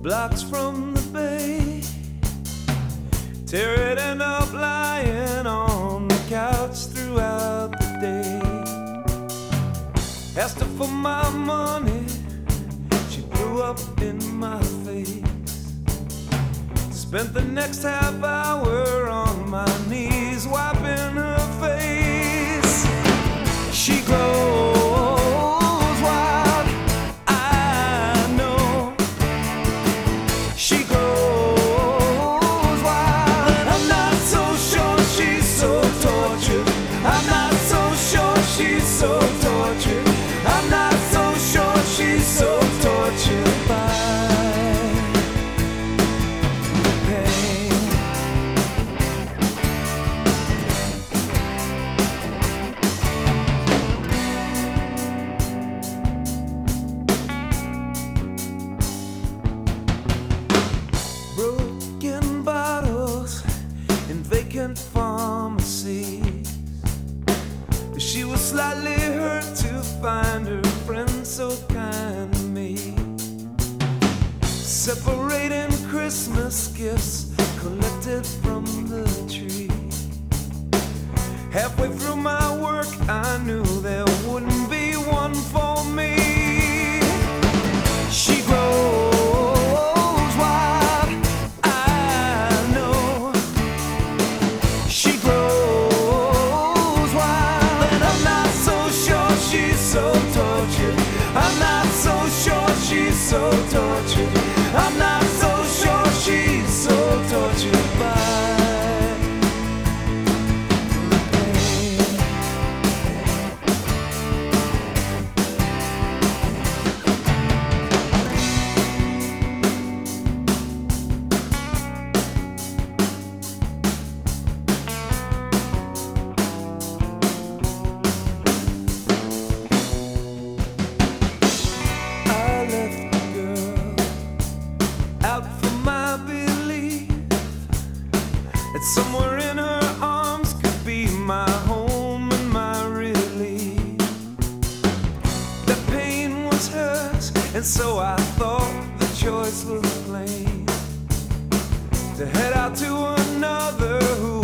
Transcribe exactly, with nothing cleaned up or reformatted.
blocks from the bay. Tear it, end up lying on the couch throughout the day. Asked her for my money, she blew up in my face. Spent the next half hour on my knees wiping her face. She grows wild, I know. She grows wild, and I'm not so sure she's so tortured. I'm not so sure she's so tortured. I'm not so sure she's so tortured by broken bottles in vacant pharmacies. She was slightly hurt to find her friend so kind to me. Separating Christmas gifts collected from the tree. Halfway through my work, I knew there wouldn't be one for me. She grows wild, I know. She grows wild, and I'm not so sure she's so tortured. I'm not so sure she's so tortured. I'm not so sure she's so tortured by that somewhere in her arms could be my home and my relief. The pain was hers, and so I thought the choice was plain, to head out to another who